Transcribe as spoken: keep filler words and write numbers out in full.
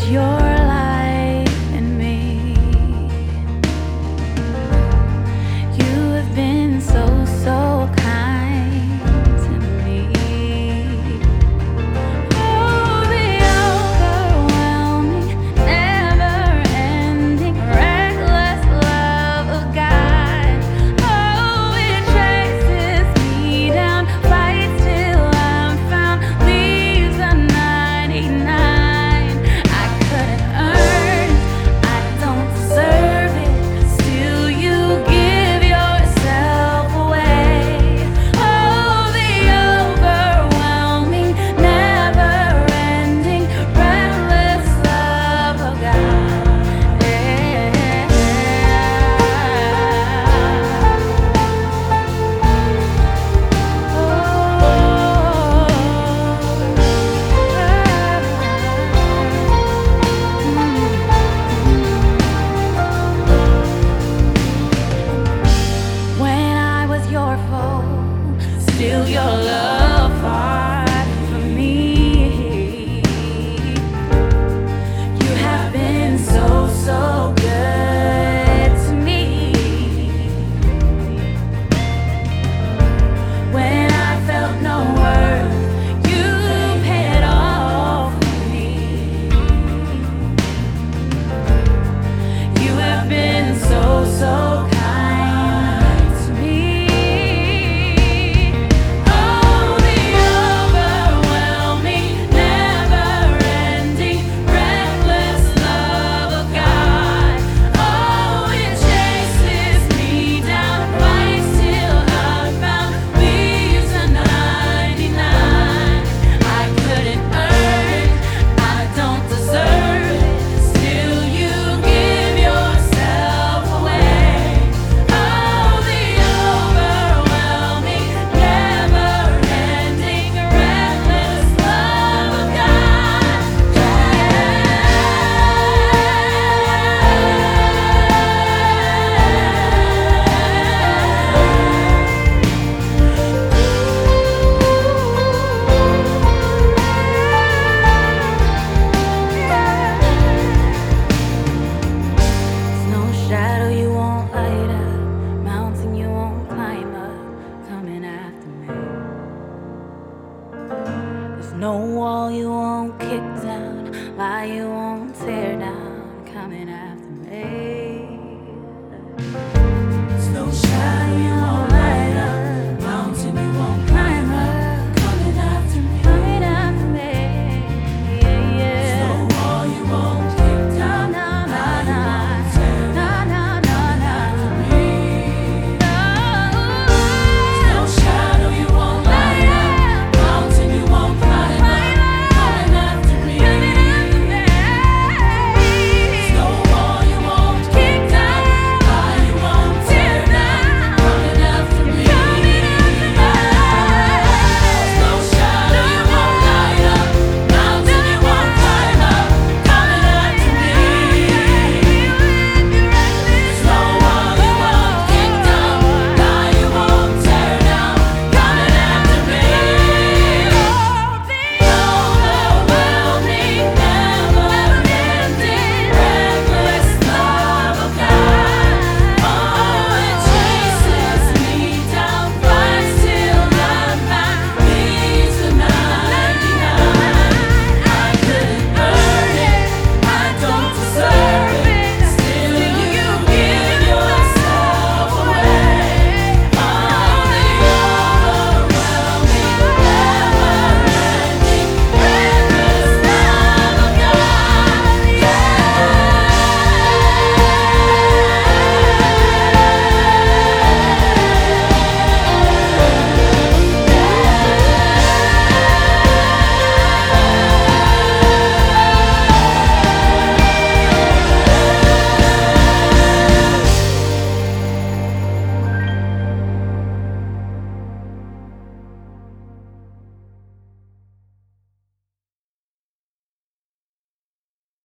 your light in me. You have been so, so kind to me. Oh, the overwhelming, never-ending, reckless love of God. Oh, it chases me down, fights till I'm found, leaves a ninety-nine. I couldn't earn it, I don't deserve it, still you give yourself away. Oh, the overwhelming, never-ending, reckless love of God. Yeah. When I was your foe, still your love fought for me. You have been so, so good to me. When I felt no worth, you paid it all for me. You have been so, so kind to me. Oh, the overwhelming, never-ending, reckless love of God. Oh, it chases me down, fights till I'm found, leaves a ninety-nine. I couldn't earn it, I don't deserve it, still you give yourself away. Oh, the overwhelming, never-ending, reckless love of God. There's no shadow you won't light up, mountain you won't climb up, coming after me. There's no wall you won't kick down, lie you won't tear down, coming after me.